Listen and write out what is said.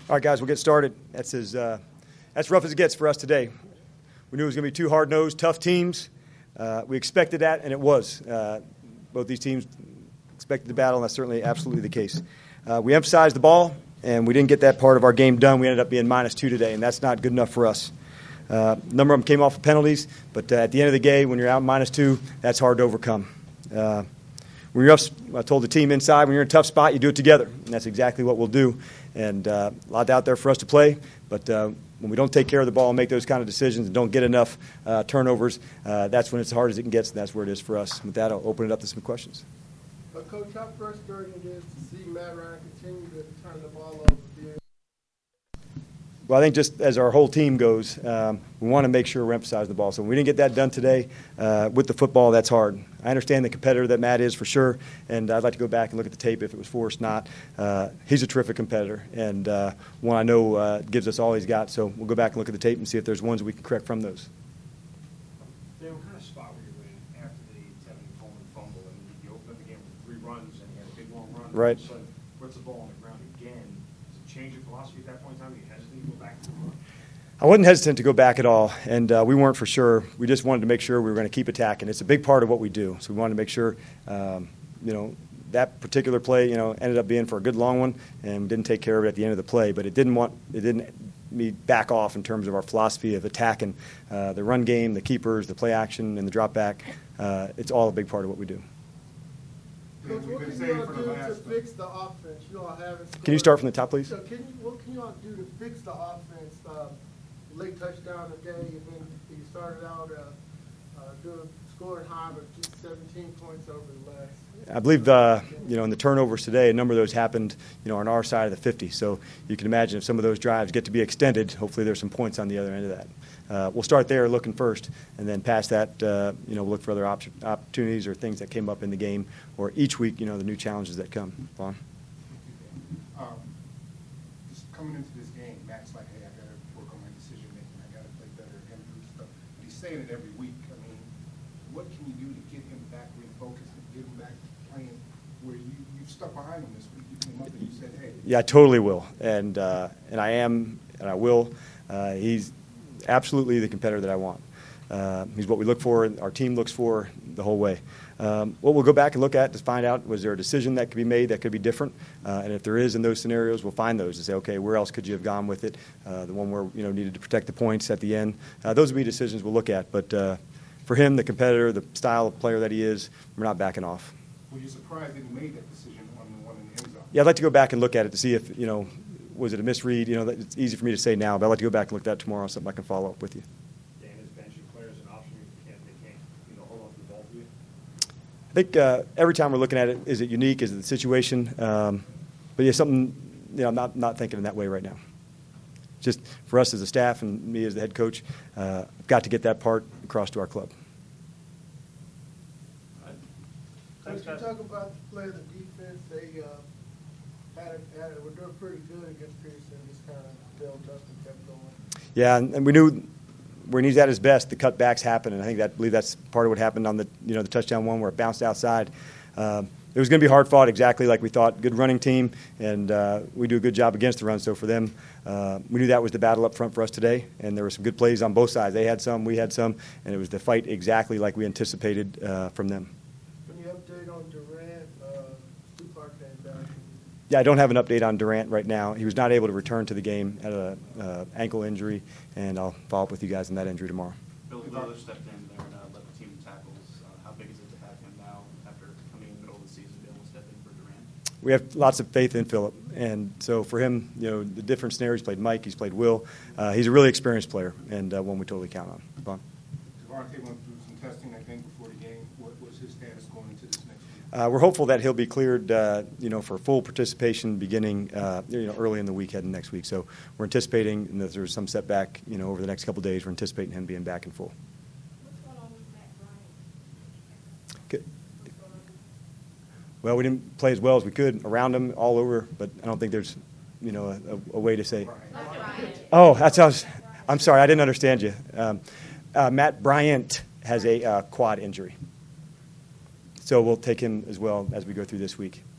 All right, guys, we'll get started. That's rough as it gets for us today. We knew it was going to be two hard-nosed, tough teams. We expected that, and it was. Both these teams expected the battle, and that's certainly absolutely the case. We emphasized the ball, and we didn't get that part of our game done. We ended up being -2 today, and that's not good enough for us. A number of them came off of penalties, but at the end of the day, when you're out -2, that's hard to overcome. When you're up, I told the team inside, when you're in a tough spot, you do it together, and that's exactly what we'll do. And a lot out there for us to play, but when we don't take care of the ball and make those kind of decisions and don't get enough turnovers, that's when it's as hard as it can get, and that's where it is for us. With that, I'll open it up to some questions. Coach, how frustrating it is to see Matt Ryan continue to turn the ball over? Well, I think just as our whole team goes, we want to make sure we're emphasizing the ball. So when we didn't get that done today with the football, that's hard. I understand the competitor that Matt is for sure, and I'd like to go back and look at the tape if it was forced, not. He's a terrific competitor, and one I know gives us all he's got. So we'll go back and look at the tape and see if there's ones we can correct from those. Dan, what kind of spot were you in after the Tevin Coleman fumble? And you opened up the game with 3 runs, and you had a big long run. Right. So puts the ball on the ground again. Does it change your philosophy at that point in time? You hesitate to go back to the run? I wasn't hesitant to go back at all, and we weren't for sure. We just wanted to make sure we were going to keep attacking. It's a big part of what we do, so we wanted to make sure, that particular play, ended up being for a good long one, and we didn't take care of it at the end of the play. But it didn't me back off in terms of our philosophy of attacking the run game, the keepers, the play action, and the drop back. It's all a big part of what we do. Coach, what can you all do to fix the offense? You all haven't scored. Can you start from the top, please? So what can you all do to fix the offense? Late touchdown today, and then you started out scoring high, but just 17 points over the last. I believe, in the turnovers today, a number of those happened, on our side of the 50. So you can imagine if some of those drives get to be extended, hopefully there's some points on the other end of that. We'll start there looking first, and then past that, we'll look for other opportunities or things that came up in the game, or each week, the new challenges that come. Vaughn? Just coming into this game, Matt's like, hey, I got to work on my decision making. I got to play better and do stuff. But he's saying it every week. I mean, what can you do to get him back refocused and get him back playing where you've stuck behind him this week? You came up and you said, hey. Yeah, I totally will, and I am, and I will. He's absolutely the competitor that I want. He's what we look for, our team looks for the whole way. What we'll go back and look at to find out, was there a decision that could be made that could be different? And if there is in those scenarios, we'll find those and say, okay, where else could you have gone with it? The one where, needed to protect the points at the end. Those will be decisions we'll look at. But for him, the competitor, the style of player that he is, we're not backing off. Were you surprised that he made that decision on the one in the end zone? Yeah, I'd like to go back and look at it to see if, was it a misread? It's easy for me to say now, but I'd like to go back and look at that tomorrow, something I can follow up with you. Dan, is benching players an option if they can't hold on to the ball for you? I think every time we're looking at it, is it unique? Is it the situation? But yeah, something, I'm not thinking in that way right now. Just for us as a staff and me as the head coach, I've got to get that part across to our club. Coach, you talk about the play of the defense. They were doing pretty good against Pearson. Just kind of built up and kept going. Yeah, and we knew when he's at his best, the cutbacks happen, and I believe that's part of what happened on the the touchdown one where it bounced outside. It was going to be hard fought, exactly like we thought. Good running team, and we do a good job against the run. So for them, we knew that was the battle up front for us today, and there were some good plays on both sides. They had some, we had some, and it was the fight exactly like we anticipated from them. Can you update on Durant? Stupar came back. Yeah, I don't have an update on Durant right now. He was not able to return to the game, had an ankle injury, and I'll follow up with you guys on that injury tomorrow. Bill Lillard stepped in there and led the team in tackles. How big is it to have him now after coming in the middle of the season to be able to step in for Durant? We have lots of faith in Phillip, and so for him, the different scenarios, he's played Mike, he's played Will. He's a really experienced player, and one we totally count on. Vaughn? Devontae went through some testing, I think, before the game. What was his status going into this next week? We're hopeful that he'll be cleared, for full participation beginning, early in the week heading next week. So we're anticipating, and if there's some setback, over the next couple of days, we're anticipating him being back in full. What's going on with Matt Bryant? Good. Well, we didn't play as well as we could around him, all over, but I don't think there's, a way to say. Oh, that sounds. I'm sorry, I didn't understand you. Matt Bryant has a quad injury. So we'll take him as well as we go through this week.